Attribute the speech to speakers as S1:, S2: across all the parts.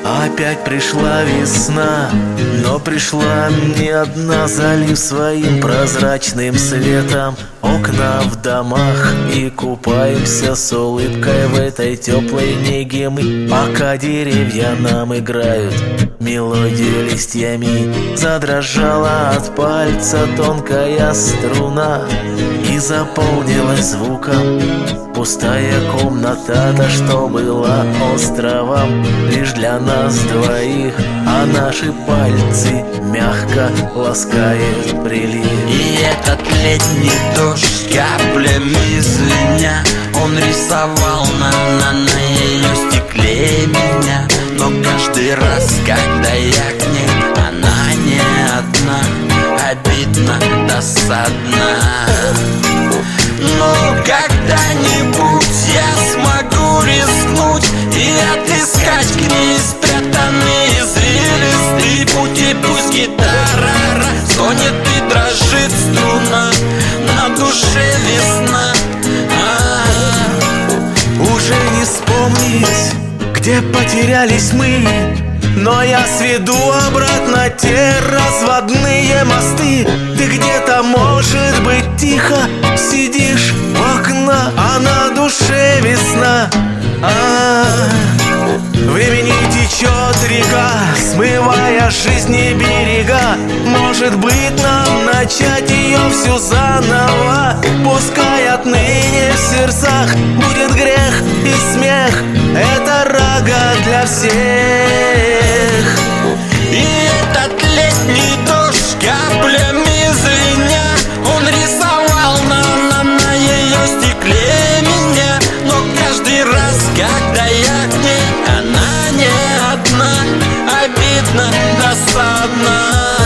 S1: Опять пришла весна, но пришла не одна, залив своим прозрачным светом окна в домах. И купаемся с улыбкой в этой теплой неге мы, пока деревья нам играют мелодию листьями. Задрожала от пальца тонкая струна и заполнилась звуком пустая комната. Та, что была островом лишь для нас двоих, а наши пальцы мягко ласкает прилив.
S2: И этот летний дождь каплями звеня, он рисовал на ее стекле меня. Но каждый раз, когда я к ней, она не одна, обидно, досадно. Но когда-нибудь я смогу рискнуть и отыскать к ней спрятанные извилистые пути. Пусть гитара стонет и дрожит струна, на душе весна.
S1: Уже не вспомнить, где потерялись мы, но я сведу обратно те разводные мосты. Ты где-то, может быть, тихо сидишь у окна, а на душе весна. Времени течет река, смывая жизни берега. Может быть, нам начать ее всю заново. Пускай отныне в сердцах будет грех и смех, это рага для всех.
S2: И этот летний дождь каплями звеня, он рисовал на ее стекле меня. Но каждый раз, когда я к ней, она не одна, обидно, досадно.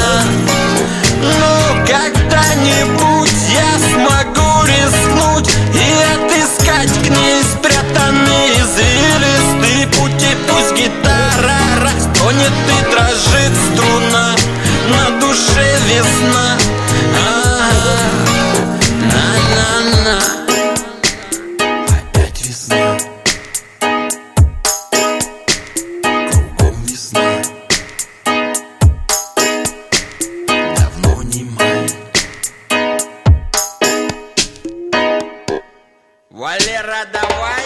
S2: Но когда-нибудь я смогу рискнуть и отыскать к ней спрятанные извилистые пути. Пусть гитара стонет и дрожит струна, на душе весна. На-на-на. Опять весна, кругом весна. Давно не май. Валера, давай.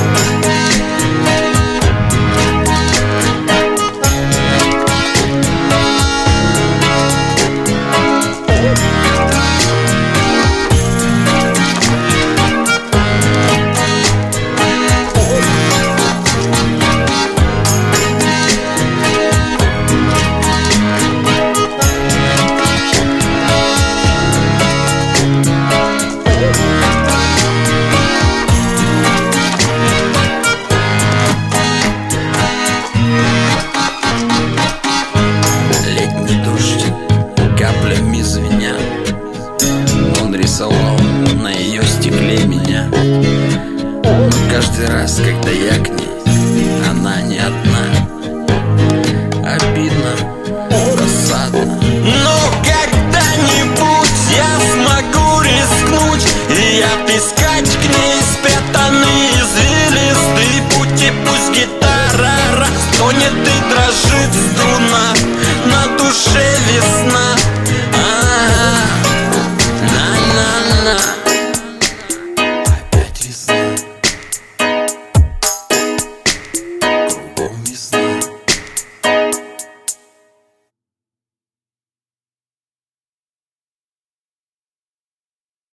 S2: Каплями звеня, он рисовал на ее стекле меня. Но каждый раз, когда я к ней, она не одна, обидно, досадно. Но когда-нибудь я смогу рискнуть и отыскать к ней спрятанные извилистые пути. Пусть гитара стонет и дрожит струна, на душе весна. На-на-на. Опять весна.